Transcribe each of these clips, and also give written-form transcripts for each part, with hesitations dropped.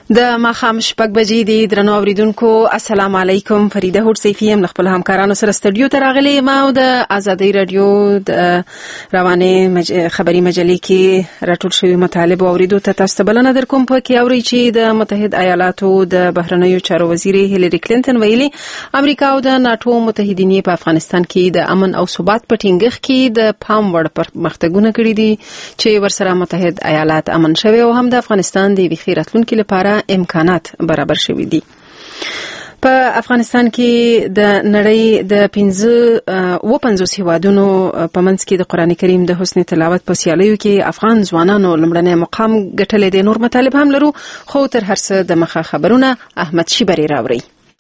د ماښام 6 بجې دي. درنو اوریدونکو السلام علیکم. فریده هوډ سیفی هم خپل همکارانو سره استودیو ته راغلي ما او د آزادۍ رادیو د روانې خبري مجلې کې راټول شوی مطالب اوریدو ته تاسو ته بلنه درکوم. په کې اوري چې د متحده ایالاتو د بهرنیو چارو وزیر هیلری کلینټن ویلي امریکا او د ناتو متحدین په افغانستان کې د امن او ثبات په ټینګښت کې د پام وړ پرمختګونه کړي دي چې ورسره متحده ایالات امن شوی او هم د افغانستان د ویخي راتلونکو لپاره امکانات برابر شوي دي. په افغانستان کې د نړۍ د 55 هیوادونو په منځ کې د قرآن کریم د حسن تلاوت په سیالیو کې افغان ځوانانو لومړنی مقام ګټلې دي. نور مطالب هم لرو خو تر هر څه د مخه خبرونه احمد شیبری راوړي.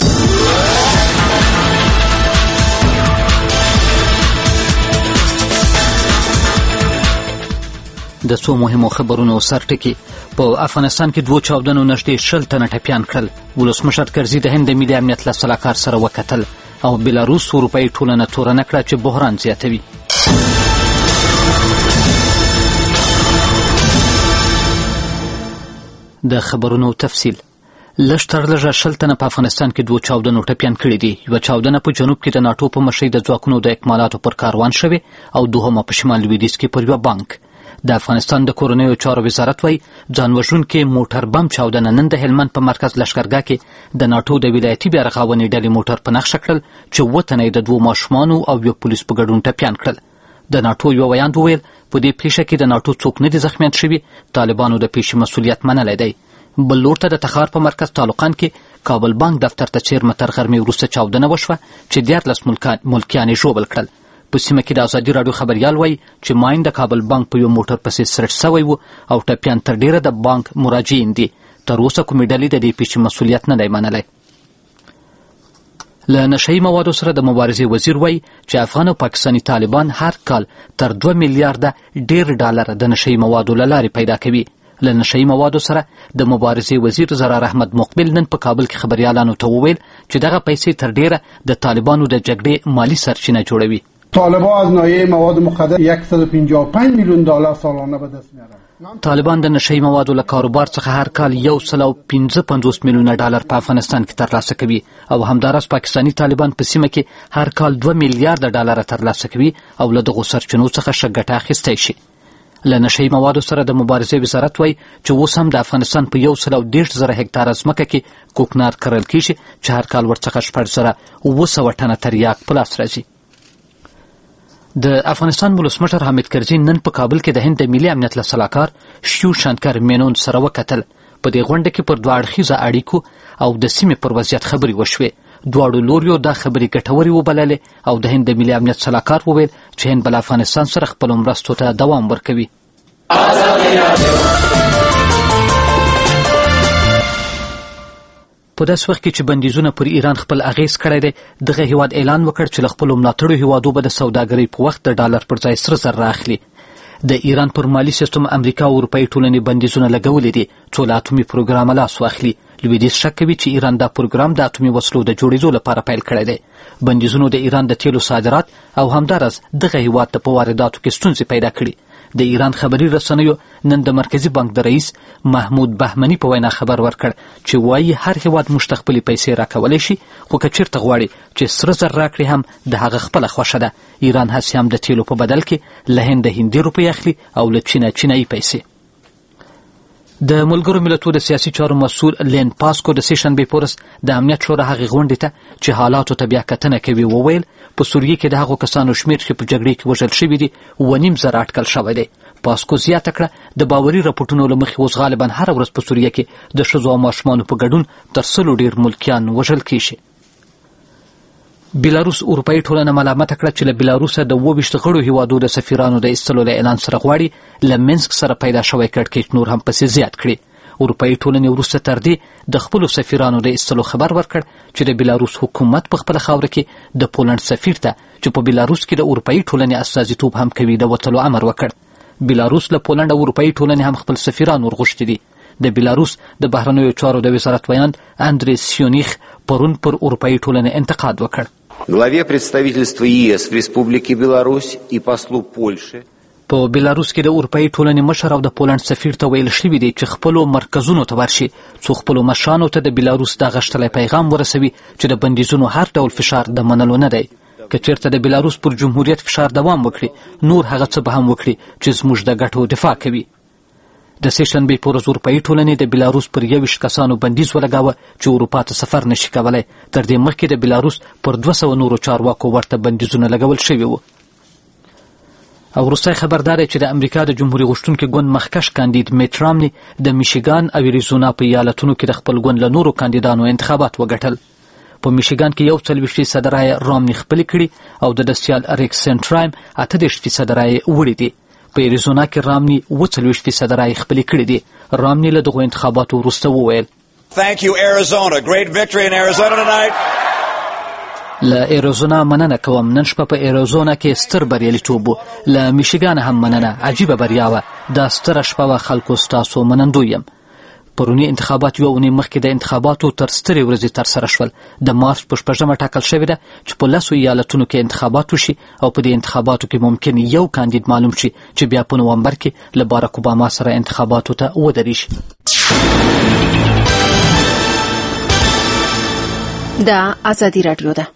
د څو مهمو خبرونو سرټکی په افغانستان کې 2 چاودنو نږدې 60 تنه ټپیان کړل. ولسمشر کرزي د هند ملي امنیت له سلاکار سره وکتل او بلاروس اروپאי ټولنه تورنه کړه چې بحران زیاتوي. د خبرونو تفصیل لشتر لږه 60 تنه په افغانستان کې 2 چاودنو ټپیان کړي دي. یو چاودنه په جنوب کې د ناتو په مشرۍ د ځواکونو د اکمالاتو پر کاروان شوه او دوهمه په شمال لویدیځ کې پر یو بانک. د افغانستان د کورنیو چارو وزارت وایي ځانوژونکي موټر بم چاودنه نن د هلمند په مرکز لښکرګاه کې د ناتو د ولایتي بیارغونې ډلې موټر په نښه کړل چې 7 تنه د 2 ماشومانو او یو پولیس په ګډون ټپیان کړل. د ناتو یو ویاند وویل په دې پیښه کې د ناتو څوک نه دي زخمیان شوي. طالبانو د پیښې مسؤلیت منلی دی. بل لور ته د تخار په مرکز تعلقان کې کابل بانک دفتر ته چیرمه تر غرمې وروسته چاودنه وشوه چې 14 ملکیان یې ژوبل کړل. په سیمه کې د ازادي راډیو خبریال وایي چې ماین د کابل بانک په یو موټر پسې سرټ سوی و او ټپیان تر ډیره د بانک مراجعین دي. تر اوسه کومې ډلې د دې پیښې مسؤلیت نه دی منلی. له نشهیي موادو سره د مبارزې وزیر وایي چې افغان او پاکستاني طالبان هر کال تر 2 میلیارډه ډیر ډالر د نشهیي موادو له لارې پیدا کوي. له نشهیي موادو سره د مبارزې وزیر زرار احمد مقبل نن په کابل کې خبریالانو ته وویل چې دغه پیسې تر ډیره د طالبانو د جګړې مالی سرچینه جوړوي. طالبان از ناحیه مواد مخدر 155 میلیون دلار سالانه به دست میارن. طالبان د نشهیي موادو له کاروبار څخه هر کال 155 میلیونه ډالر په افغانستان کې ترلاسه کوي او همداراز پاکستاني طالبان په سیمه کې هر کال 2 میلیارډ ډالر ترلاسه کوي او له دغو سرچینو څخه ښه ګټه اخیستی شي. له نشهیي موادو سره د مبارزې وزارت وایي چې اوس هم د افغانستان په 130,000 هکتاره ځمکه کې کوکنار کرل کیږي چې هر کال ورڅخه 6,900 ټنه تریاک په لاس راځي. د افغانستان ولسمشر حامد کرزي نن په کابل کې د هند د ملي امنیت له سلاکار شیو شانکر مینون سره وکتل. په دې غونډه کې پر 2 اړخیزه اړیکو او د سیمې پر وضعیت خبرې وشوې. دواړو لوریو دا خبرې ګټورې وبللې او د هند د ملي امنیت سلاکار وویل چې هند بل افغانستان سره خپلو مرستو ته دوام ورکوي. په داسې وخت کې چې بندیزونه پر ایران خپل اغیز کړی دی دغه هیواد اعلان وکړ چې له خپلو ملاتړو هیوادو به د سوداګرۍ په وخت د ډالر پر ځای سره زر راخلي. د ایران پر مالي سیستم امریکا او اروپایي ټولنې بندیزونه لګولي دي څو له اتومي پروګرامه لاس واخلي. لویدیځ شک کوي چې ایران دا پروګرام د اتومي وسلو د جوړېدو لپاره پیل کړی دی. بندیزونو د ایران د تیلو صادرات او همداراز دغه هیواد ته په وارداتو کې ستونزې پیدا کړي. د ایران خبري رسنیو نن د مرکزي بانک د رئیس محمود بهمني په وینا خبر ورکړ چې وایي هر هیواد موږ ته خپلې پیسې راکولی شي خو که چیرته غواړي چې سره زر راکړي هم د هغه خپله خوښه ده. ایران هسې هم د تیلو په بدل کې له هند هندي روپۍ اخلي او له چینه چینایي پیسې. د ملګرو ملتونو د سیاسي چارو مسؤل لین پاسکو د سې شنبې په ورځ د امنیت شورا هغې غونډې ته چې حالاتو ته بیا کتنه کوي وویل په سوریې کې د هغو کسانو شمېر چې په جګړې کې وژل شوي دي 2.5 اټکل شوی دی. پاسکو زیاته کړه د باوري راپورټونو له مخې اوس غالبا هره ورځ په سوریه کې د ښځو او ماشومانو په ګډون تر 100 ډېر ملکیان وژل کیږي. بلاروس اروپایي ټولنه ملامته کړه چې له بلاروسه د 22 غړو هیوادو د سفیرانو د ایستلو له اعلان سره غواړي له منسک سره پیدا شوی کړکېچ نور هم پسې زیات کړي. اروپایي ټولنې وروسته تر دې د خپلو سفیرانو د ایستلو خبر ورکړ چې د بلاروس حکومت په خپله خاوره کې د پولنډ سفیر ته چې په بلاروس کې د اروپایي ټولنې استازیتوب هم کوي د وتلو امر وکړ. بلاروس له پولنډ او اروپایي ټولنې هم خپل سفیران ورغوښتي دي. د بلاروس د بهرنیو چارو د وزارت ویاند اندري سیونیخ پرون پر اروپایي ټولنې انتقاد وکړ. Главе представительства ЕС в Республике Беларусь и послу Польши په بیلاروس کې د اروپایي ټولنې مشر او د پولند سفیر ته ویل شوي دي چې خپلو مرکزونو ته ورشي څو خپلو مشرانو ته د بیلاروس دا غښتلی پیغام ورسوي چې د بندیزونو هر ډول فشار د منلو نه دی. که چېرته د بیلاروس پر جمهوریت فشار دوام وکړي نور هغه څه به هم وکړي چې زموږ د ګټو دفاع کوي. د سې شنبې په ورځ اروپایي ټولنې د بیلاروس پر 21 کسانو بندیز ولګاوه چې اروپا ته سفر نشي کولی. تر دې مخکې د بیلاروس پر 200 نورو چارواکو ورته بندیزونه لګول شوي وو. او وروستی خبر دا دی چې د امریکا د جمهوریت غوښتونکي ګوند مخکښ کاندید میټ رامني د میشیګان او اریزونا په ایالتونو کې د خپل ګوند له نورو کاندیدانو انتخابات وګټل. په میشیګان کې 40% رایې رامني خپلې کړي او د سیال ریکس سنټرایم 38% رایې وړي دي. په اریزونا کې رامني 40% رایې خپلې کړي دي. رامني له دغو انتخاباتو وروسته وویل Thank you Arizona, great victory in Arizona tonight. له ایریزونا مننه کوم، نن شپه په ایریزونا کې ستر بریالیتوب و. له میشیګان هم مننه، عجیبه بریا وه. دا ستره شپه وه، خلکو ستاسو منندوی یم. پرونی انتخابات یوه اونۍ مخکې د انتخاباتو تر سترې ورځې ترسره شول. د مارچ په 6 ټاکل شوې ده چې په 10 ایالتونو کې انتخابات وشي او په دې انتخاباتو کې ممکن یو کاندید معلوم شي چې بیا په نومبر کې له باراک اوباما سره انتخاباتو ته ودرېږي. دا ازادي راډیو ده.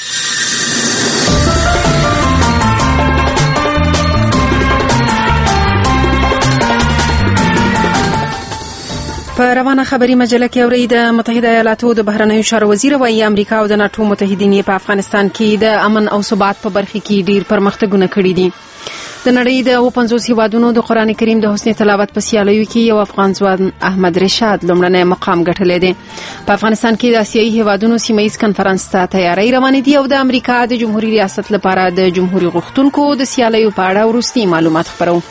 په روانه خبري مجله کې اوري د متحده ایالاتو د بهرنیو چارو وزیر وايي امریکا او د ناتو متحدین په افغانستان کې د امن او ثبات په برخه کې ډیر پرمختګونه کړي دي. د نړۍ د 50 هیوادونو د قرآن کریم د حسن تلاوت په سیالیو کې یو افغان ځوان احمد رشاد لومړنی مقام ګټلی دی. په افغانستان کې د آسیایي هیوادونو سیمه‌ایز کنفرانس ته تیاری روانې دي او د امریکا د جمهوریت ریاست لپاره د جمهوریت غوښتونکو د سیالیو په اړه وروستي معلومات خپرو.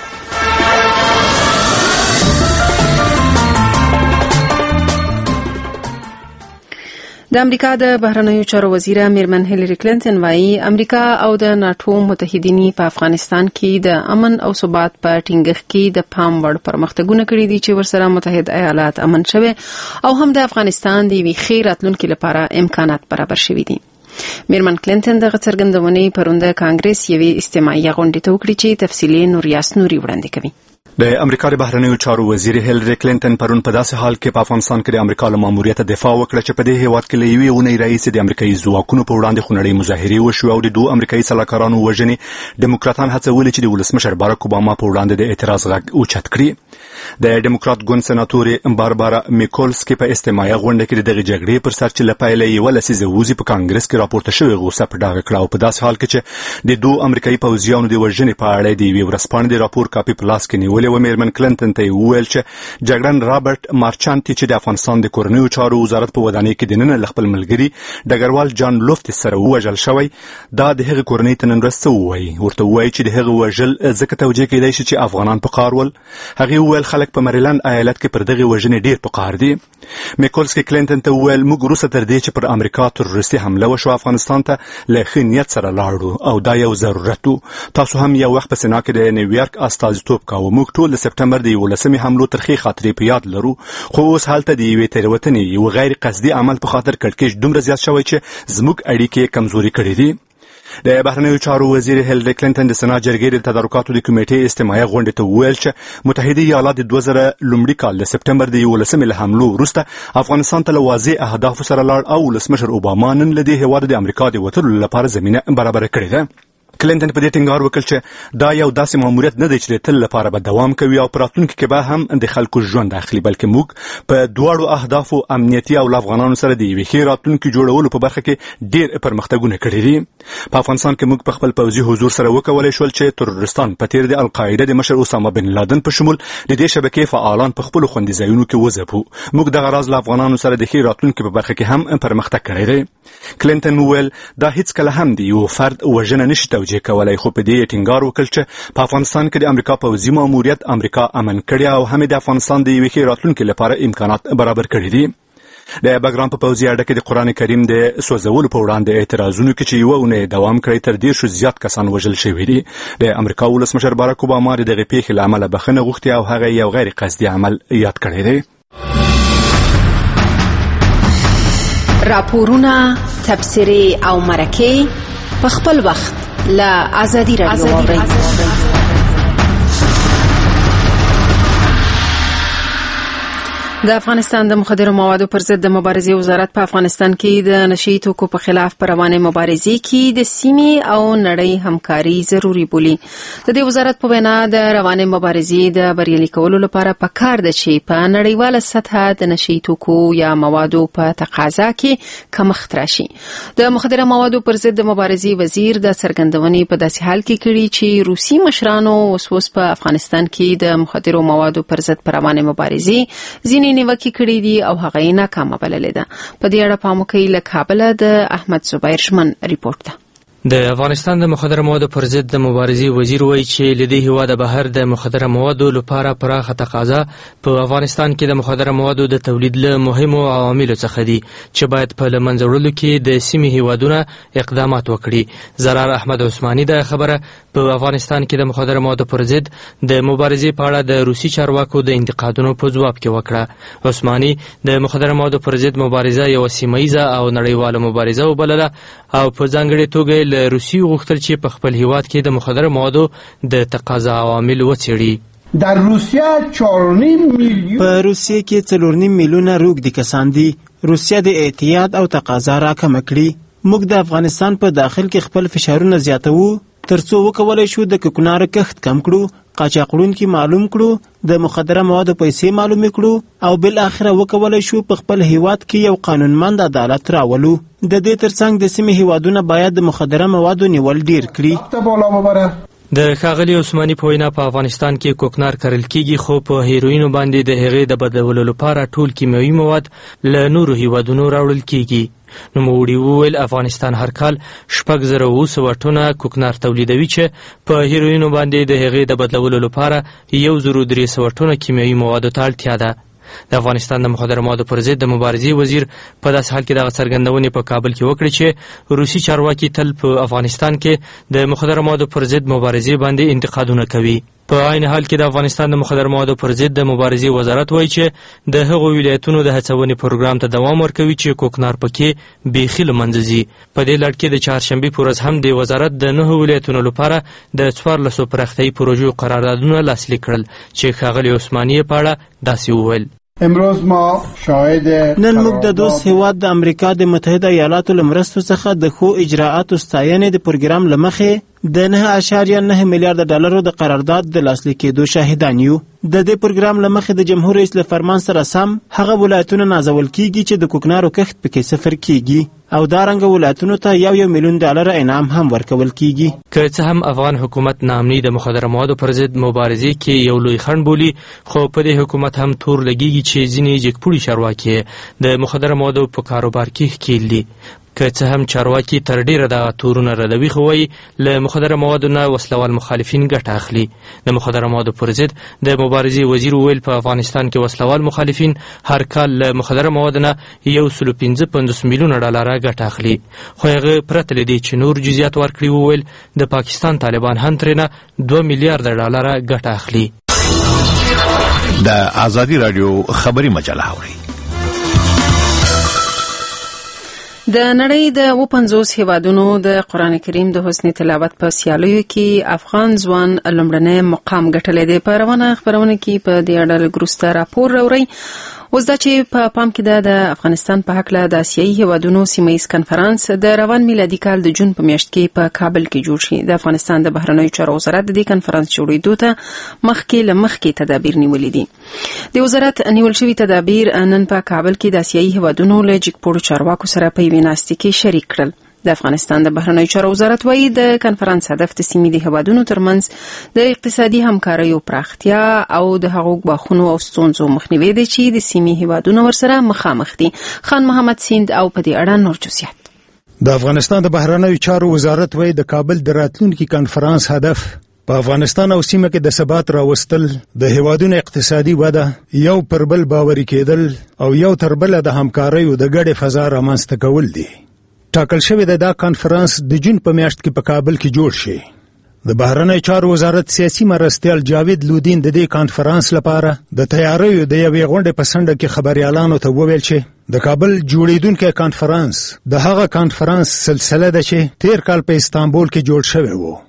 د امریکا د بهرنیو چارو وزیره میرمن هیلری کلینټن وايي امریکا او د ناتو متحدین په افغانستان کې د امن او ثبات په ټینګښت کې د پام وړ پرمختګونه کړي دي چې ورسره متحد ایالات امن شوي او هم د افغانستان د یوې ښې راتلونکي لپاره امکانات برابر شوي دي. میرمن کلینټن دغه څرګندونې پرون د کانګرس یوې استماعي غونډې ته وکړې چې تفصیلي نوریاس نوري وړاندې کوي. د امریکا د بهرنیو چارو وزیر هیلری کلینټن پرون په داسې حال کې په افغانستان کې د امریکا له ماموریت دفاع وکړه چې په دې هیواد کې له یوې اونۍ راهیسې د امریکایي ځواکونو په وړاندې خونړۍ مظاهرې وشوې او د دوه امریکایي سلاکارانو وژنې ډیموکراتان هڅولې چې د ولسمشر باراک اوباما په وړاندې د اعتراض غږ اوچت کړي. د ډیموکرات ګوند سناتورې باربارا میکولسکي په استماعي غونډه کې د دغې جګړې پر سر چې له پیله یوه لسیزه وځي په کانګرس کې راپورته شوې غوسه په ډاګه کړه او په داسې حال کې چې د دوه امریکایي پوځیانو د وژنې په اړه د یوې ورځپاڼې د راپور کاپي په لاس کې نیولې وه. میرمن کلینټن ته وویل چې جګړن رابرټ مارچانټي چې د افغانستان د کورنیو چارو وزارت په ودانۍ کې د نن له خپل ملګري ډګروال جان لوفت سره ووژل شوی، دا د هغې کورنۍ ته نن ورځ څه ووایي. ورته ووایي چې د هغه وژل ځکه توجیه کېدای شي چې افغانان په قهر ول. هغې وویل خلک په مریلند ایالت کې پر دغې وژنې ډیر په قهر دي. میکولسکي کلینټن ته وویل موږ وروسته تر دې چې پر امریکا تروریستي حمله وشوه افغانستان ته له ښه نیت سره لاړو او دا یو ضرورت و. تاسو هم یو وخت په سنا کې د نیویارک استازیتوب کاوه. موږ ټول د سپټمبر د 11 حملو ترخې خاطرې په یاد لرو، خو اوس هلته د یوې تېروتنې یو غیر قصدي عمل په خاطر کړکېچ دومره زیات شوی چې زموږ اړیکې کمزوري کړي دي. د بهرنیو چارو وزیر هیلری کلینټن د سنا جرګې د تدارکاتو د کمیټې استماعي غونډې ته وویل چې متحده ایالات د 2000 لومړي کال د سپټمبر د 11 له حملو وروسته افغانستان ته له واضح اهدافو سره لاړ او ولسمشر اوباما نن له دې هیواد د امریکا د وتلو لپاره زمینه برابره کړې ده. کلینټن په دې ټینګار وکړ چې دا یو داسې ماموریت نه دی چې د تل لپاره به دوام کوي او په راتلونکي کې به هم د خلکو ژوند اخلي، بلکې موږ په دواړو اهدافو امنیتي او له افغانانو سره د یوې ښې راتلونکي جوړولو په برخه کې ډیر پرمختګونه کړي دي. په افغانستان کې موږ په خپل پوځي حضور سره وکولای شول چې تروریستان په تیر د القاعده د مشر اسامه بن لادن په شمول د دې شبکې فعالان په خپل خوندي ځایونو کې وځپو. موږ دغه راز له افغانانو سره د ښې راتلونکي په برخه کې هم پرمختګ کړی دی. کلینټن وویل دا هیڅ کله هم د یو فرد وژنه نشي توجیه کولای، خو په دې ټینګار وکړ چې په افغانستان کې د امریکا پوځي ماموریت امریکا امن کړی او هم د افغانستان د یوې ښې راتلونکي لپاره امکانات برابر کړي دي. د بګرام په پوځي اډه کې د قرآن کریم د سوځولو په وړاندې اعتراضونو کې چې یوه اونۍ دوام کړی تر 10 زیات کسان وژل شوي دي. د امریکا ولسمشر باراک اوباما د دغې پیښې له امله بخښنه غوښتې او هغه یو غیر قصدي عمل یاد کړی دی. راپورونه، تبصرې او مرکې په خپل وخت له ازادي راډیو اورئ. د افغانستان د مخدره موادو پر ضد د مبارزې وزارت په افغانستان کې د نشئی توکو په خلاف پر روانې مبارزې کې د سیمې او نړۍ همکاري ضروری بولي. د دې وزارت په وینا د روانې مبارزې د بریالي کولو لپاره پکار ده چې په نړیواله سطحه د نشئی توکو یا موادو په تقاضا کې کمښت راشي. د مخدره موادو پر ضد د مبارزې وزیر د څرګندونې په داسې حال کې کړي چې روسي مشرانو اوس په افغانستان کې د مخدره موادو پر ضد پر روانې مبارزې ځینې نیوکې کړې دي او هغه یې ناکامه بللې ده. په دې اړه پام وکړئ. له کابله د احمد زبیر شمن ریپورت ده. د افغانستان د مخدره موادو پر ضد د مبارزې وزیر وایي چې له دې هیواده بهر د مخدره موادو لپاره پراخه تقاضا په افغانستان کې د مخدره موادو د تولید له مهمو عواملو څخه دي چې باید په له منځه وړلو کې د سیمې هیوادونه اقدامات وکړي. زرار احمد عثماني دا خبره په افغانستان کې د مخدره موادو پر ضد د مبارزې په اړه د روسي چارواکو د انتقادونو په ځواب کې وکړه. عثماني د مخدره موادو پر ضد مبارزه یو سیمه‌ایزه او نړیواله مبارزه وبلله او په ځانګړي توګه له روسي غوښتل چې په خپل هیواد کې د مخدره موادو د تقاضا عوامل وڅېړي. در روسیه 4.5 میلیون په روسیه کې 4.5 میلیونه روږدي کسان دي. روسیه د اعتیاد او تقاضا راکمه کړي. موږ د افغانستان په داخل کې خپل فشارونه زیاتوو ترڅو وکولای شو د کوکنارو کښت کم کړو، قاچاقړونکي معلوم کړو، د مخدره موادو پیسې معلومې کړو او بل اخره وکولای شو په خپل هیواد کې یو قانونمند عدالت راولو. د دې ترڅنګ د سیمې هیوادونه باید د مخدره موادو نیول ډیر کړي. د ښاغلي عثماني په وینا په افغانستان کې کوکنار کرل کیږي خو په هیروینو باندې د هغې د بدلولو لپاره ټول کیمیاوي مواد له نورو هیوادونو راوړل کیږي. نوموړي وویل افغانستان هر کال 6,700 ټنه کوکنار تولیدوي چې په هیروینو باندې د هغې د بدلولو لپاره 1,300 ټنه کیمیاوي موادو ته اړتیا ده. د افغانستان د مخدره موادو پر ضد د مبارزې وزیر په داسې حال کې دغه څرګندونې په کابل کې وکړې چې روسي چارواکي تل په افغانستان کې د مخدره موادو پر ضد مبارزې باندې انتقادونه کوي. په عین حال کې د افغانستان د مخدره موادو پر ضد د مبارزې وزارت وایي چې د هغو ولایتونو د هڅونې پروګرام ته دوام ورکوي چې کوکنار پکې بیخي له منځه ځي. په دې لړ کې د چهارشنبې په ورځ هم د وزارت د 9 ولایتونو لپاره د 14 پراختیایي پروژو قراردادونه لاسلیک کړل چې ښاغلي عثماني په اړه داسې وویل. امروز ما شاهد نن موږ د دوست هیواد د امریکا د متحده ایالاتو له مرستو څخه د ښو اجراءاتو ستاینې د پروګرام له مخې د 9.9 میلیارډ ډالرو د قرارداد د لاسلیک کېدو شاهدان یو. د دې پروګرام له مخې د جمهور رئیس له فرمان سره سم هغه ولایتونه نازول کیږي چې د کوکنارو کښت پکې صفر کیږي او دارنګه ولایتونو ته 1 میلیون ډالر انعام هم ورکول کیږي. که څه هم افغان حکومت ناامني د مخدره موادو پر ضد مبارزې کې یو لوی خنډ بولي خو په دې حکومت هم تور لګیږي چې ځینې جګپوړي چارواکي د مخدره موادو په کاروبار کې ښکیل دي. که څه هم چارواکي تر ډیره دغه تورونه ردوي خو وایي له مخدره موادو نه وسلوال مخالفین ګټه اخلي. د مخدره موادو پر ضد د مبارزې وزیر وویل په افغانستان کې وسلوال مخالفین هر کال له مخدره موادو نه 155 میلیونه ډالر ګټه اخلي. خو هغه پرته له دې چې نور جزئیات ورکړي وویل د پاکستان طالبان هم ترېنه 2 میلیارډ ډالر ګټه اخلي. د آزادي رادیو خبري مجله اوري. د نړۍ د 50 هیوادونو د قرآن کریم د حسن تلاوت په سیالیو کې افغان ځوان لومړنی مقام ګټلی دی. په روانه خبرونه کې په دې اړه وروسته راپور راوړی. اوس دا چې په پام کې د افغانستان په هکله د آسیایي هیوادونو سیمه‌ایز کنفرانس د روان میلادي کال د جون په میاشت کې په کابل کې جوړ شي. د افغانستان د بهرنیو چارو وزارت د دې کنفرانس جوړېدو ته مخکې تدابیر نیولې دي. د وزارت نیول شوي تدابیر نن په کابل کې د آسیایي هیوادونو له جګپوړو چارواکو سره په یوې ناستې کې شریک کړل. د افغانستان د بهرنیو چارو وزارت وایي د کنفرانس هدف د سیمې د هیوادونو ترمنځ د اقتصادي همکاریو پراختیا او د هغو ګواښونو او ستونزو مخنیوی دی چې د سیمې هیوادونو ورسره مخامخ دي. خان محمد سیند او په دې اړه نور جزئیات. د افغانستان د بهرنیو چارو وزارت وایي د کابل د راتلونکي کنفرانس هدف په افغانستان او سیمه کې د ثبات راوستل، د هیوادونو اقتصادي وده، یو پر بل باوري کېدل او یو تر بل د همکاریو د ګډې فضا رامنځته کول دي. ټاکل شوی د دا کنفرانس د جون په میاشت کې په کابل کې جوړ شي. د بهرنیو چارو وزارت سیاسي مرستیال جاوید لودین د دې کنفرانس لپاره د تیاریو د یوې غونډې په څنډه کې خبريالانو ته وویل چې د کابل جوړیدونکو کنفرانس د هغه کنفرانس سلسله ده چې تیر کال په استانبول کې جوړ شوی و.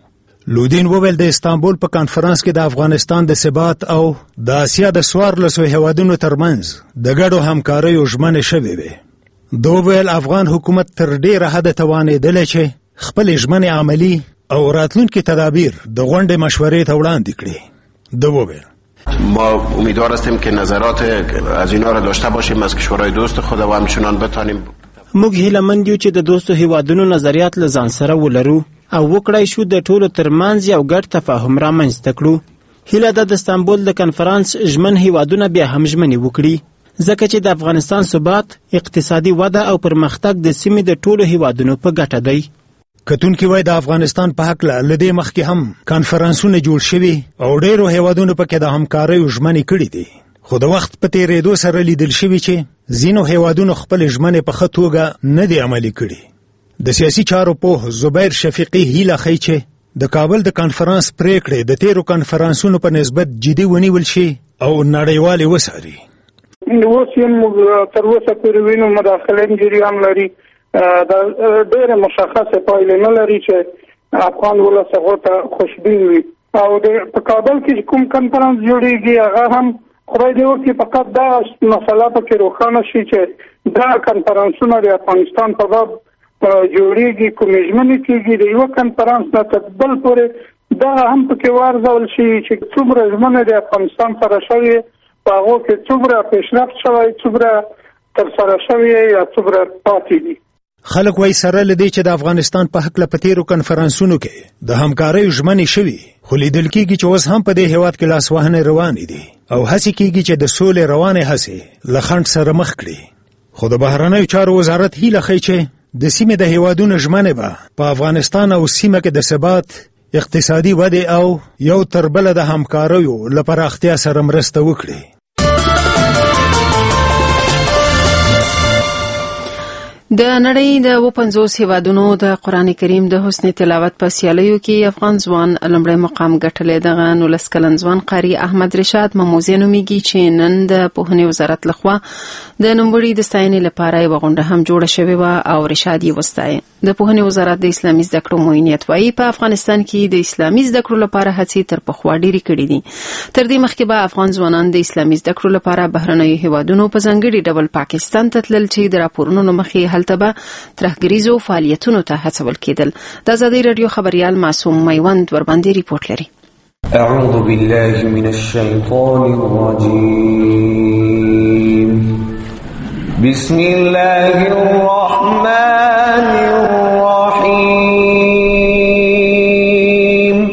لودین وویل د استانبول په کانفرنس کې د افغانستان د ثبات او د اسیا د 14 هیوادونو ترمنځ د ګډو همکاریو ژمنې شوې وې. دوی ویل افغان حکومت تر ډیره حده توانېدلی چې خپل ژمنې عملي او راتلونکي تدابیر د غونډې مشورې ته وړاندې کړي. دوی وویل ما امیدوار هستیم که نظرات از اینا را داشته باشیم از کشورهای دوست خود و همچنان بتانیم. موږ هیلهمند یو چې د دوستو هیوادونو نظریات له ځان سره ولرو او وکړای شو د ټولو ترمنځ یو ګډ تفاهم رامنځته کړو. هیله ده د استانبول د کنفرانس ژمن هیوادونه بیا هم ژمنې وکړي ځکه چې د افغانستان ثبات، اقتصادي وده او پرمختګ د سیمې د ټولو هیوادونو په ګټه دی. کتونکي وای د افغانستان په حق له دې مخکې هم کانفرنسونه جوړ شوي او ډیرو هیوادونو پکې د همکاریو ژمنې کړې دي، خو د وخت په تیریدو سره لیدل شوي چې ځینو هیوادونو خپل ژمنې په ښه توګه نه دي عملي کړي. د سیاسي چارو پوه زبیر شفیقي هیله ښیي چې د کابل د کانفرنس پریکړې د تیرو کانفرنسونو په نسبت جدي ونیول شي او نړیوالې وڅاري. اوس یې تر اوسه پورې وینو مداخله جریان لري، دا ډېره مشخصه پایله نه لري چې افغان ولس هغه ته خوشبین وي. او په کابل کې کوم کنفرانس جوړیږي هغه هم خدای دې وکړي فقط دا مسله پکې روښانه شي چې دا کنفرانسونه د افغانستان په باب جوړیږي، کومې ژمنې کېږي د یوه کنفرانس نه تر بل پورې دا هم پکې وارزول شي چې څومره ژمنې د افغانستان سره شوې په هغو کې څومره پیشرفت شوی، څومره ترسره شوې یا څومره پاتې دي. خلک وایي سره له دې چې د افغانستان په حق له په تیرو کنفرانسونو کې د همکاریو ژمنې شوي، خو لیدل کېږي چې اوس هم په دې هیواد کې لاسوهنې روانې دي او هڅې کېږي چې د سولې روانې هڅې له خنډ سره مخ کړي. خو د بهرنیو چارو وزارت هیله ښیي چې د سیمې د هیوادونو ژمنې به په افغانستان او سیمه کې د ثبات، اقتصادي ودې او یو تر بله د همکاریو له پراختیا سره مرسته وکړي. د نړۍ د 50 هیوادونو د قرآن کریم د حسن تلاوت په سیالیو کې افغان ځوان لومړی مقام ګټلی. دغه 19 کلن ځوان قاری احمد رشاد مموزی نومیږي چې نن د پوهنې وزارت لخوا د نوموړي د ستاینې لپاره یوه غونډه هم جوړه شوې وه او رشاد یې وستایه. د پوهنې وزارت د اسلامي زده کړو معینیت وایي په افغانستان کې د اسلامي زده کړو لپاره هڅې تر پخوا ډېرې کړې دي. تر دې مخکې به افغان ځوانان د اسلامي زده کړو لپاره بهرنیو هیوادونو په ځانګړي ډول پاکستان ته تلل چې د راپورونو مخې هلته به ترهګریزو فعالیتونو ته هڅول کېدل. د ازادۍ راډیو خبریال معصوم میوند ورباندې ریپورت لري. اعوذ بالله من الشیطان الرجیم بسم الله الرحمن الرحیم.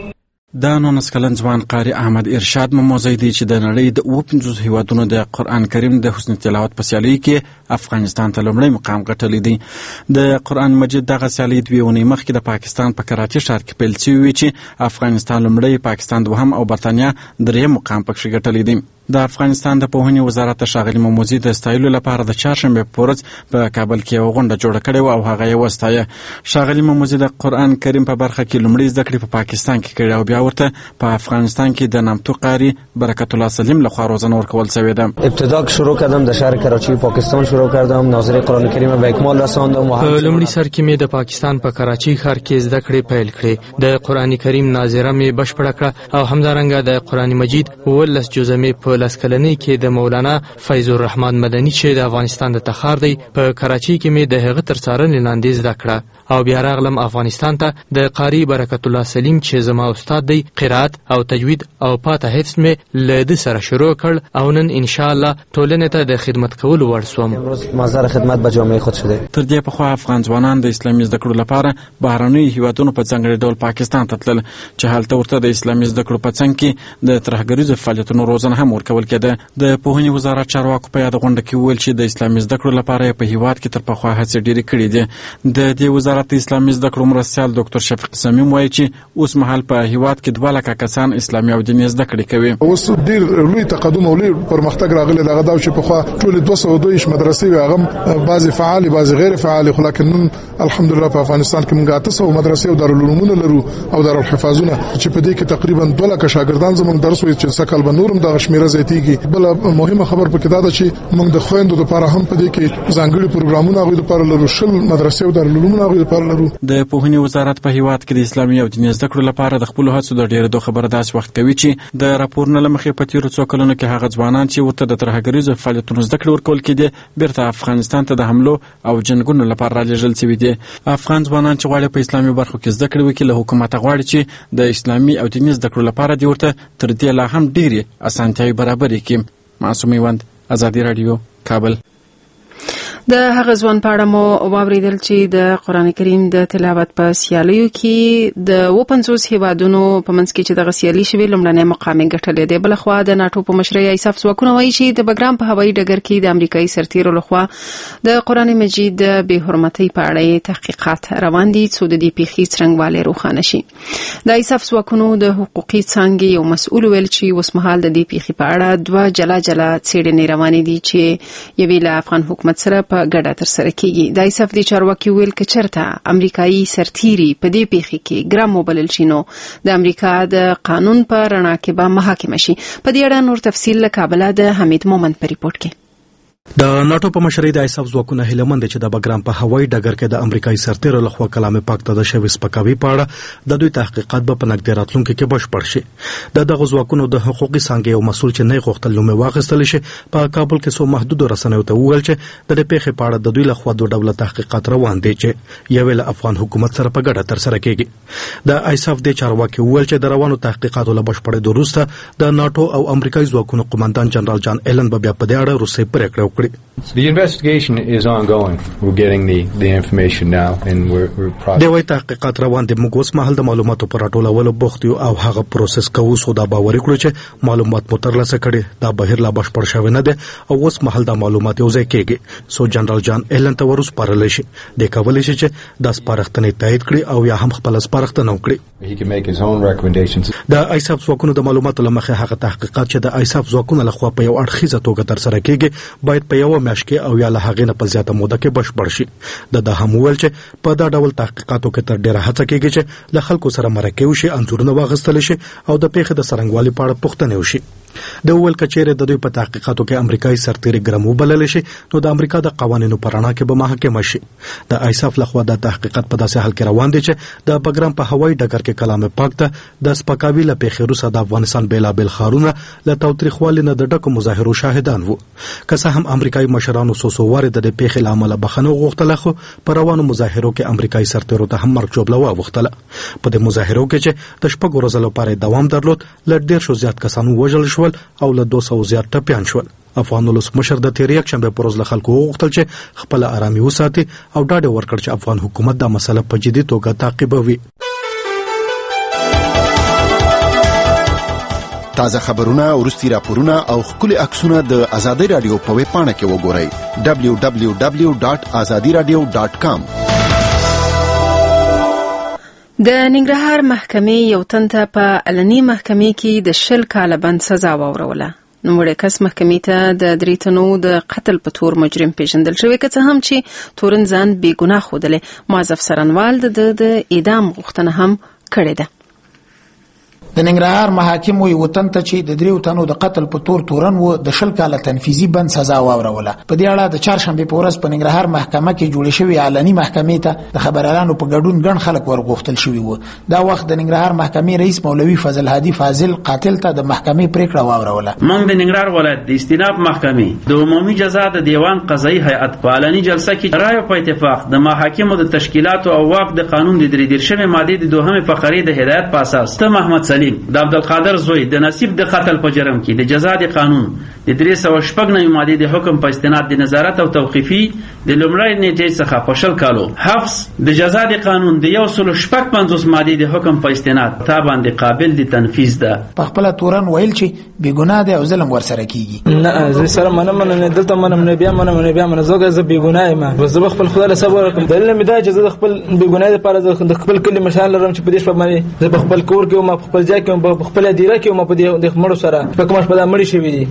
دا 19 کلن ځوان قاری احمد ارشاد مموزی دی چې د نړۍ د 50 هیوادونو د قرآن کریم د حسن تلاوت په سیالۍ کې افغانستان ته لومړی مقام ګټلی دی. د قرآن مجید دغه سیالۍ 2 اونۍ مخکې د پاکستان په کراچي ښار کې پیل شوې وې چې افغانستان لومړی، پاکستان دوهم او برطانیه دریم مقام پکې ګټلی دی. د افغانستان د پوهنې وزارت ښاغلي مموزي د ستایلو لپاره د چهارشنبې په ورځ په کابل کې یوه غونډه جوړه کړې وه او هغه یې وستایه. ښاغلي مموزي د قرآن کریم په برخه کې لومړۍ زده کړې په پاکستان کې کړې او بیا ورته په افغانستان کې د نامتو قاري برکت الله سلیم لخوا روزنه ورکول شوې ده. ابتدا شروع کردم در شهر کراچی پاکستان شروع کردم، ناظر قرآن کریم به اکمال رساندم. په لومړي سر کې مې د پاکستان په کراچي ښار کې زده کړې پیل کړې. د قرآن کریم ناظره مې بشپړه کړه او همدارنګه د قرآن مجید 19 جزء مې په 10 کلنۍ کې د مولانا فیض الرحمن مدني چې د افغانستان د تخار دی په کراچي کې مې د هغه تر څارنې لاندې زده کړه او بیا راغلم افغانستان ته د قاری برکت الله سلیم چې زما استاد دی. قرات او تجوید او پاته حفظ مې له د سره شروع کړ او نن ان شاء الله ټولنې ته د خدمت کولو وړ شوم. مظهر خدمت به جامعه خود شده. تر دې پخوا افغان ځوانان د اسلامي زده کړو لپاره بهرنیو هیوادونو په ځانګړي ډول پاکستان ته تلل چې هلته ورته د اسلامي زده کړو په څنګ کې د ترهګریزو فعالیتونو روزنه هم ورکول کېده. د پوهنې وزارت چارواکو په یاد غونډه کې وویل چې د اسلامي زده کړو لپاره په هیواد کې تر پخوا هڅې ډېرې کړې دي. د دې وزارت اسلامي زده کړو مرستیال ډاکټر شفیق صمیم وایي چې اوس مهال په هیواد کې 2 لکه کسان اسلامي او دیني زده کړې کوي. اوس ډېر لوی تقدم او لوی پرمختګ راغلی دغه دا چې پخوا ټول 202 مدرسې هغه بعضي فعال بعضي غیر فعال، خو لکه نن الحمدلله په افغانستان کې موږ 800 مدرسې او دارالعلومونه لرو او دارالحفاظونه چې په دې کې تقریبا 2 لکه شاګردان زموږ درس وایي چې سکهال به نورم دغه شمیره زیاتیږي. بل مهمه خبر پکې دا ده چې موږ د خويندو لپاره هم په دې کې ځانګړي پروګرامونه غوښتل لپاره لرو، 20 مدرسې او دارالعلومونه غوښتل لپاره لرو. د پوهنې وزارت په هیواد کې د اسلامي او دیني زده کړو لپاره د خپل هڅو د ډیرېدو خبره داسې وخت کوي چې د راپورونو له مخې په تیرو څو کلونو کې هغه ځوانان چې ورته د ترهګریزو فعالیتونو زده کړې ورکول کېدې بیرته افغانستان ته د حملو او جنګونو لپاره رالېږل شوي دي. افغان ځوانان چې غواړي په اسلامي برخو کې زده کړې وکړي له حکومته غواړي چې د اسلامي او دیني زده کړو لپاره دې ورته تر دې لا هم ډېرې اسانتیاوې برابرې کړي. معصوم میوند، ازادي راډیو، کابل. د هغه ځوان په اړه مو واوریدل چې د قرآن کریم د تلاوت په سیالیو کې د 50 هیوادونو په منځ کې چې د سیالي شوی لومړنی مقام ګټلې دی. بلخوا د ناتو په مشرۍ ایساف ځواکونه وایي چې د بګرام په هوایي ډګر کې د امریکایي سرتیرو لخوا د قرآن مجید د بې حرمتۍ په اړه تحقیقات روان دي څو د دې پیښې څرنګوالی روښانه شي. د ایساف ځواکونو د حقوقي څانګې یو مسؤل ویل چې اوسمهال د دې پیښې په اړه 2 جلا جلا څېړنې روانې دي چې یوې له افغان حکومت سره په ګډه تر سره کیږي. د ایساف د چارواکي ویل چې چرته امریکایي سرتیري په دې پیښه کې ګرام وبلل شي نو د امریکا د قانون په رڼا کې به محاکمه شي. په دې اړه نور تفصیل له کابل د حمید مومند په ریپورت کې. د ناتو په مشرۍ د ایساف ځواکونه هیلمند چې د بګرام په هوایي ډګر کې د امریکایي سرتیرو لخوا کلام پاک ته د شوی سپکاوي په اړه د دوی تحقیقات به په نږدې راتلونکي کې بشپړ شي. د دغه ځواکونو د حقوقي څانګې یو مسؤل چې نه غوښتل نوم واخیستل شي په کابل کې سو محدود رسنیو ته وویل چې د دې پیښې په اړه د دوی لخوا دوه ډوله تحقیقات روان دي چې یو له افغان حکومت سره په ګډه تر سره کیږي. د ایساف د چارواکي وویل چې د روانو تحقیقاتو له بشپړېدو وروسته د ناتو او امریکایي ځواکونو قومندان جنرال جان ایلن به بیا په دې اړه روسي پریکړه وکړي. The investigation is ongoing. We're getting the information now and we're processing. د وای تحقیقات روان دي. موږ اوس مهال د معلوماتو پر راټولولو بوخت یو او هغه پروسس کوو سو دا باور کړو چې معلومات مو ترلاسه کړي. دا بهر لا بشپړ شوی نه دي او اوس مهال د معلومات یو ځای کېږي. سو جنرال جان ایلن ته ورسپارل شي. د کولای شي چې د سپارښتنې تایید کړي او یا هم خپل سپارښتنه وکړي. He can make his own recommendations. د ایساف ځواکونو د معلوماتو لمخې هغه تحقیقات چې د ایساف ځواکونو لخوا په یو اړخیزه توګه تر سره کېږي باید په یو میاشت کې او یا له هغې نه په زیاته موده کې بشپړ شي. د هم ویل چې په دا ډول تحقیقاتو کې تر ډیره هڅه کېږي چې له خلکو سره مرکه وشي، انځورونه واخیستل شي او د پیښې د څرنګوالي په اړه پوښتنې وشي. د ویل کچېره د دوی په تحقیقاتو کې امریکایي سرتیري ګرام وبلل شي نو د امریکا د قوانینو په رڼا کې به محاکمه شي. د ایساف لخوا د تحقیقات په داسې حال کې روان دي چې د بګرام په هوایي ډګر کې کلام پاک ته د سپکاوي له پیښې وروسته د افغانستان بیلابل ښارونه له تاوتریخوالي نه د ډکو مظاهرو شاهدان وو. که څه هم امریکایي مشرانو څو واره د پیښې له امله بخښنه وغوښتله خو په روانو مظاهرو کې امریکایي سرتیرو ته هم مرګ ژوبله واوښتله. په دې مظاهرو کې چې د شپږو ورځو لپاره دوام درلود له 150 زیات کسان ووژل شول او له 200 زیات ټپیان شول. افغان ولس مشر د تیر یکشنبه پر ورځ له خلکو وغوښتل چې خپل آرامي وساتي او ډاډ ورکړي چې افغان حکومت دا مسله په جدي توګه تعقیبوي. تازه خبرونه، ورستي راپورونه او خولي عکسونه د آزادۍ رادیو په ویب پاڼه کې وګورئ www.azadiradio.com. د ننګرهار محکمې یو تن ته په علني محکمې کې د 10 کاله بند سزا واوروله. نوموړی کس محکمې ته د 3 تنو د قتل په تور مجرم پیژندل شوی، که څه هم چې تورن ځان بې ګناه ښودلی. معزف سرنوال د اعدام غوښتنه هم کړې ده. د ننګرهار محاکم وی وطن ته چې د 3 تنو د قتل په تور تورن و د 10 کاله تنفیذي بند سزا واوروله. په دې اړه د چهارشنبه په ورځ په ننګرهار محکمه کې جوړ شوی علني محکمې ته د خبريالانو په ګډون ګڼ خلک ورغوښتل شوی وو. دا وخت د ننګرهار محکمې رئیس مولوي فضل هادي فاضل قاتل ته د محکمې پریکړه واوروله. موږ د ننګرهار ولایت د استیناف محکمې د عمومي جزا د دیوان قضایي هیئت په علني جلسه کې رایو په اتفاق د محاکمو د تشکیلات او واک د قانون د 33 ماده د 2 فقرې د هدایت په اساس ته محمد سلیم د عبدالقادر زوی د نصیب د قتل په جرم کې د جزا د قانون د 309 ماده د حکم په استناد د نظارت او توقیفي د لومړی نیټې څخه په 10 کالو حبس د جزا د قانون د 150 ماده د حکم په استناد تا باندې قابل د تنفيذ ده. په خپل تورن ویل چې بې ګناه ده او ظلم ورسره کیږي. نه زه سره منم نه دلته منم نه بیا زه بې ګناه یم. زه خپل خدای له صبر کوم. دلیل مې دا چې زه خپل بې ګناه لپاره د خپل کلی مشال لرم چې په دې شپه باندې زه په خپل کور کې او په خپل ځای کې په خپل دیره کې او په دې مړو سره په کومه په مړی شوی دي. زه خپل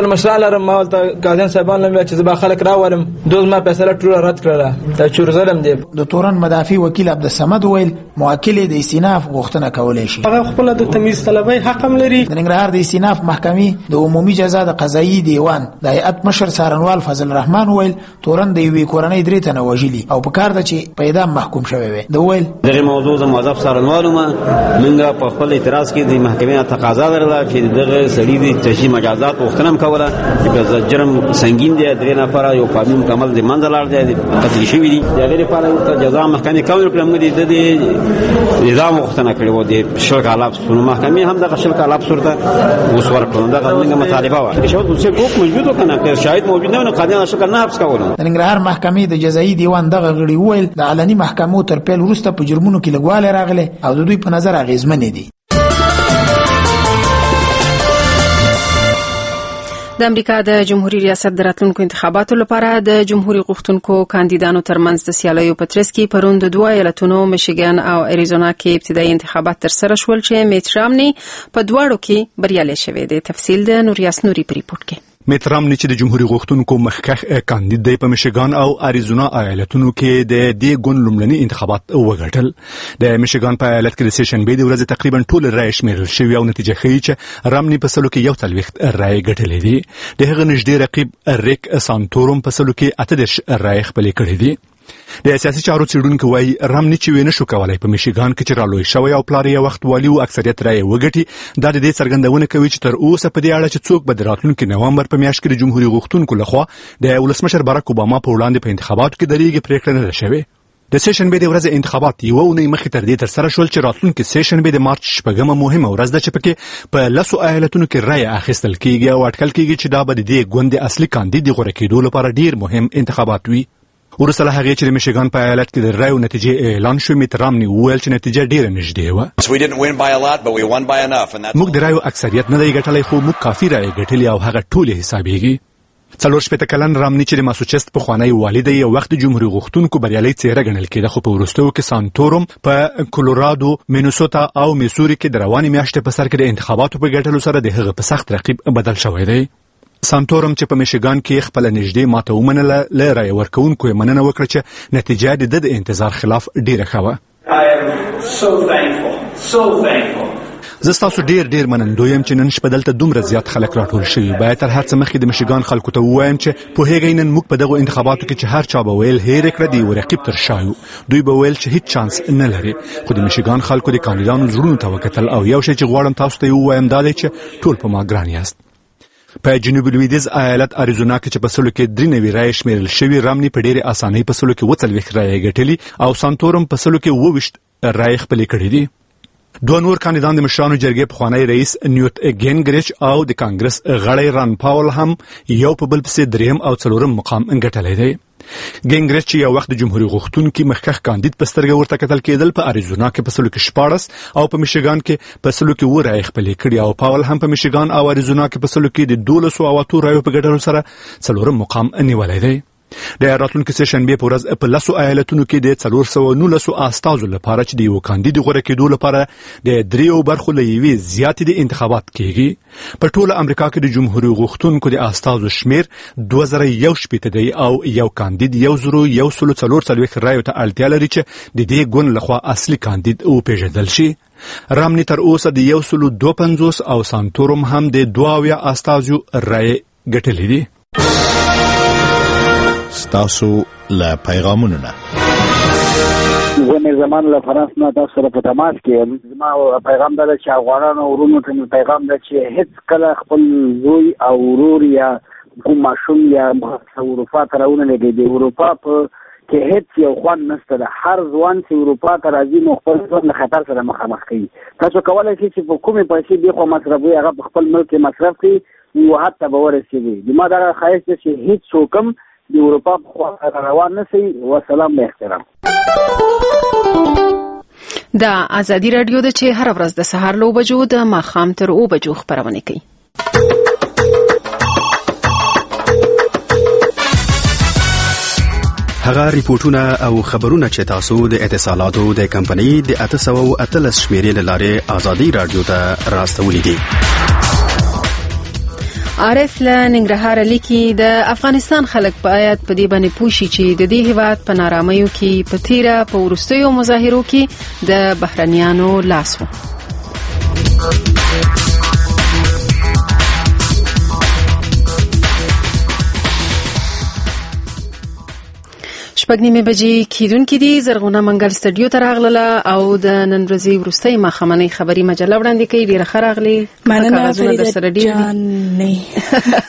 خپل مشران لرم ما ولته قاضیان صاحبان لم چې زبا خلک راولم دوز ما فیصله ټول رد کړله دا چور ظلم دی. د تورن مدافع وکیل عبدالصمد ویل موکل د استیناف غوښتنه کولای شي. هغه خپل د تمیز طلبي حق هم لري. د ننګرهار د استیناف محکمې د عمومي جزا د قضایي دیوان د هیئت مشر څارنوال فضل الرحمن ویل تورن د یوې کورنۍ 3 تنه وژلي او په کار ده چې په اعدام محکوم شوی وي. د ویل دغه موضوع د موظف څارنوالو منګه په خپل اعتراض کې د محکمې تقاضا درله چې دغه سړي د تشریح مجازات غوښتنه کوله چې په جرم سنگین دی 3 نفر یو قانون مکمل د منځلار دی قتل شوی دي دغه لپاره ورته جزا محکمې کول کړم د اعدام غوښتنه کړې و د شل کاله سونو محکمې هم دغه شل کاله صورت اوس ورکړه دغه موږ مطالبه و چې شاید څه کوم موجود وکنه که شاهد موجود نه قاضیان شکل نه حبس کول. د ننګرهار محکمې د جزایي دیوان دغه غړي ویل د علني محکمو تر پیل وروسته په جرمونو کې لګواله راغله او د دوی په نظر اغیزمن دي. د امریکا د جمهوریت ریاست د راتلونکو انتخاباتو لپاره د جمهوریت غوښتونکو کاندیدانو ترمنځ د سیالیو په ترڅ کې پرون د 2 ایالتونو میشیګن او اریزونا کې ابتدایي انتخابات ترسره شول چې میټ رامني په دواړو کې بریالي شوی دی. تفصیل د نوریاس نوري په ریپورت کې. میټ رامني چې د جمهوریت غوښتونکو مخکښ کاندید دی په میشیګان او اریزونا ایالتونو کې د دې ګوند لومړني انتخابات وګټل. د میشیګان په ایالت کې د سیشن بې د ورځې تقریبا ټول رای شمیرل شوی او نتیجه ښیي چې رامني په سلو کې 41 رای ګټلې دي. د هغه نږدې رقیب ریک سانتورم په سلو کې 38 رای خپل کړې دي. د سیاسي چارو څېړونکو وايي رامني چې ونه شو کولای په میشیګان کې چې رالوی شوی او پلار یې وخت والي او اکثریت رای وګټي دا د دې څرګندونه کوي چې تر اوسه په دې اړه چې څوک به د راتلونکي نومبر په میاشت کې د جمهوریت غوښتونکو لخوا د ولسمشر باراک اوباما په وړاندې په انتخاباتو کې درېږي پریکړه نه شوې. د سیشن بې د ورځې انتخابات یو اونۍ مخکې تر دې ترسره شول چې راتلونکي سیشن بې د مارچ 8 مهمه ورځ ده چې پکې په 10 ایالتونو کې رای اخیستل کیږي او اټکل کیږي چې دا به د دې ګوند اصلي کاندید غوړه کېدو لپاره ډیر مهم انتخابات وي. ورسره هغه چې د میشیګان په ایالت کې د رایو نتیجې اعلان شو میټ رامني وویل چې نتیجه ډیره نږدې و. موږ د رایو اکثریت نه دی ګټلی خو موږ کافي رای ګټلې او هغه ټول حسابېږي. 40 کلن رامني چې د ماسوچست په خوانی والد یې وخت جمهوریت غوښتونکو بریالي څیره ګڼل کېده خو په وروستیو کې سانتورم په کولورادو مینیسوتا او میسوري کې د رواني میاشتې په سر کې د انتخاباتو په ګټلو سره د هغه په سخت رقیب بدل شوی دی. سانتورم چې په میشیګان کې خپل نږدې ماته ومنله ل رای ورکوونکو یې مننه وکړه چې نتیجه د انتظار خلاف ډیره ښه وه. زه ستاسو ډیر منندوی یم چې نن شپه دلته دومره زیات خلک راټول شوي. باید تر هر څه مخکې د میشیګان خلکو ته ووایم چې پوهیږئ نن موږ په دغو انتخاباتو کې چې هر چا به ویل هیر کړه د یو رقیب تر شا یو. دوی به ویل چې هیڅ چانس نه لري خو د میشیګان خلکو د کاندیدانو زړونو ته وکتل او یو شی چې غواړم تاسو ته ووایم دا دی چې ټول په ما ګران یاست. په جنوب لویدیځ ایالت اریزونا کې چې په سلو کې 93 رای شمیرل شوی رامني په ډیره اسانۍ په سلو کې 40 رای ګټلي او سانتورم په سلو کې 22 رای خپل کړي دي. دوه نور کاندیدان د مشرانو جرګې پخوانی رئیس نیوت ګینګریچ او د کانګرس غړی ران پاول هم یو په بل پسې دریم او څلورم مقام ګټلی دی. ګینګریچ یو وخت د جمهوریت غوښتونکي مخکښ کاندید په سترګه ورته کتل کېدل په اریزونا کې په سلو کې 14 او په میشیګان کې په سلو کې 9 رای خپل کړي او پاول هم په میشیګان او اریزونا کې په سلو کې د 12 او 8 رایو په ګټلو سره څلورم مقام نیولی دی. د راتلونکي سیشن بې په ورځ په 10 ایالتونو کې د 419 استازو لپاره چې د یو کاندید غوړه کېدو لپاره د 3 برخو له یوې زیاتې د انتخابات کېږي. په ټوله امریکا کې د جمهوریت غوښتونکو د استازو شمیر 2001 دی او یو کاندید 1,144 رایو ته اړتیا لري چې د دې ګوند لخوا اصلي کاندید وپېژندل شي. رامني تر اوسه د 152 او سانتورم هم د 22 استازو رای ګټلې دي. ستاسو له پیغامونو نه زه زمان له فرانس نه تاسو سره په تماس کې یم. زما پیغام دا چې افغانانو ورونو ته پیغام دا چې هیڅ کله خپل زوی او ورور یا کوم ماشوم یا اروپا ته راونه لګي. د اروپا په کې هیڅ یو خوان نشته. د هر ځوان چې اروپا ته راځي نو خپل ځان له خطر سره مخامخ کوي. تاسو کولای شئ چې په کومې پیسې دی خو مصرفوي هغه په خپل ملک کې مصرف کړي او حتی به ورسېږي. زما دا خواهش دی چې هیڅ څوک هم د اروپا په خوا روان نشي. والسلام به احترام. دا ازادي رادیو ده چې هر ورځ د سهار له 9 بجو د ماښام تر 9 بجو خبرونه کوي. هغه ریپورتونه او خبرونه چې تاسو د اتصالاتو د کمپنۍ د 813 شمیرې لاره ازادي رادیو ته راستولې دي. عارف له ننګرهار لیکي د افغانستان خلک باید په دې باندې پوه شي چې د دې هیواد په نارامیو کې په تیره په وروستیو مظاهرو کې د بهرنیانو لاس و. شپږ نیمې بجې کیدونکې دي. زرغونه منګل سټډیو ته راغله او د نن ورځې وروستۍ ماښامنۍ خبري مجله وړاندې کوي. ډېره ښه راغلې. مننه فريده جان.